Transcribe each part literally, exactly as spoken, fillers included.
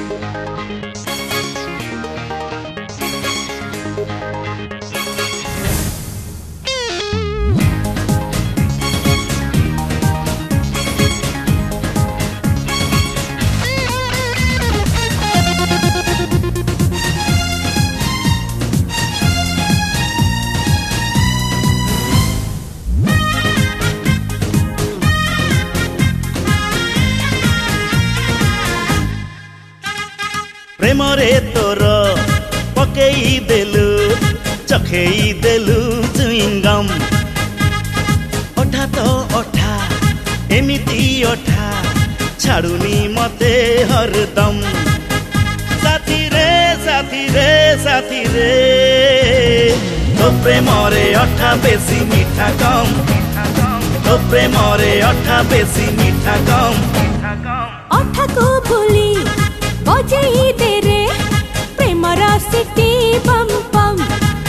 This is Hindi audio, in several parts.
प्रेम रे तोर पकेई देलु चखेई देलु चुइंगम ओठा तो ओठा एमिति ओठा छाड़ुनी मते हरदम साथी रे साथी रे साथी रे तो प्रेम रे ओठा बेसी मीठा कम तो प्रेम रे ओठा बेसी मीठा कम ओठा को भूली बजेई दे रे प्रेम सिटी बम बम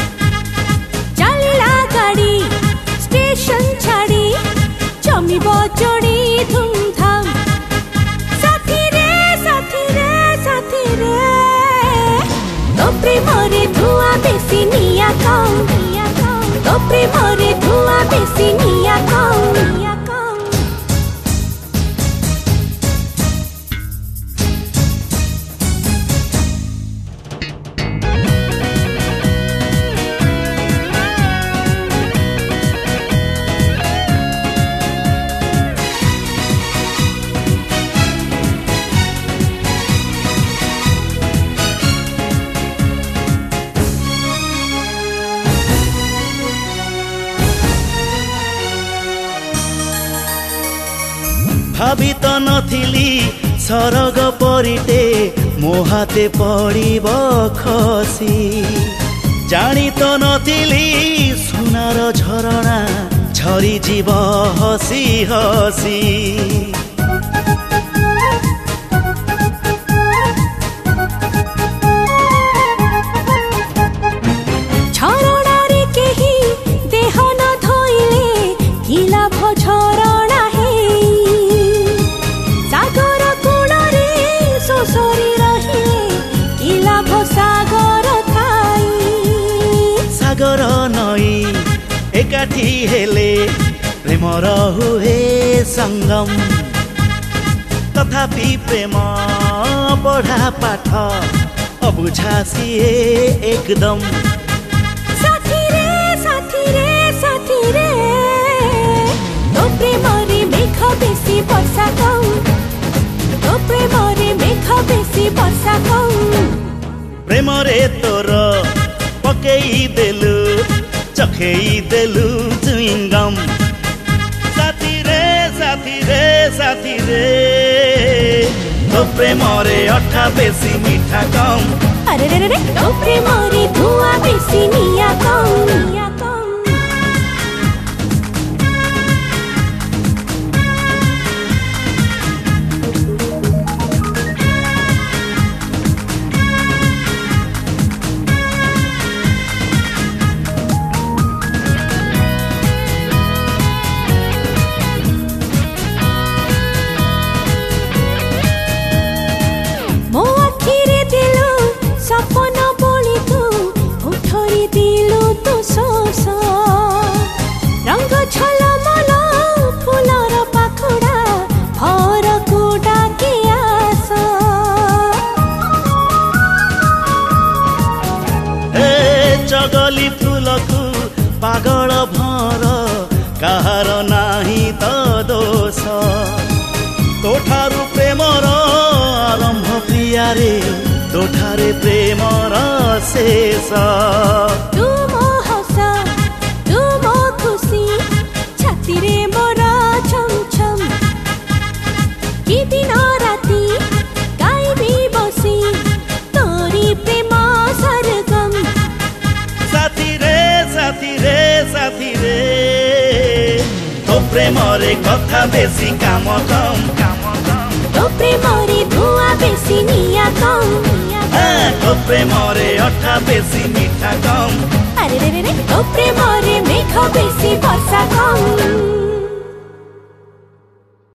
चलला गाड़ी स्टेशन छाड़ी जमी बजड़ी धूमधाम साथी रे साथी रे साथी रे तो प्रेम रे धुआं बेसी निया कम तो प्रेम रे धुआं बेसी निया कम भाभी तो नथिली सरग परिटे मो हाथे पड़िब खसी जानी तो नथिली सुनार झरणा झरी जीव हसी हसी झरणारे केही देह न धोइले कि लाभ झरणा सोसरी रहिले कि लाभ सागर थाई सागर नई एकाठी हेले प्रेम हुए संगम तथापि प्रेम पढ़ा पाठ अबुझा सिए एकदम साथी रे साथी रे साथी रे तो प्रेम रे मेघ बेसी वर्षा कम तो प्रेम रे मेघ बेसी वर्षा कम प्रेम रे तोर पकेई देलु चखेई देलु चुइंगम साथी रे साथी रे साथी रे तो प्रेम रे अठा बेसी मीठा कम अरे रे रे तो प्रेम रे धुआं बेसी निया कम रंग छलमल फुलर पाखुड़ा भर को डाके आस चगली फूलकु पागल भर कहार नाही तो दोष तोठारु प्रेमर आरंभ प्रिया रे तोठारे प्रेमर शेष तुम हस तुम खुशी छाती रे मोर छम छम कि दिन राति गाइबी बसी तोरी प्रेम सरगम साथी रे साथी रे साथी रे तो प्रेम रे कथा बेसी काम कम तो प्रेम रे धुआं बेसी निया कम तो प्रेम रे अठा बेसी मीठा कम अरे रे रे तो प्रेम रे मेघ बेसी वर्षा कम।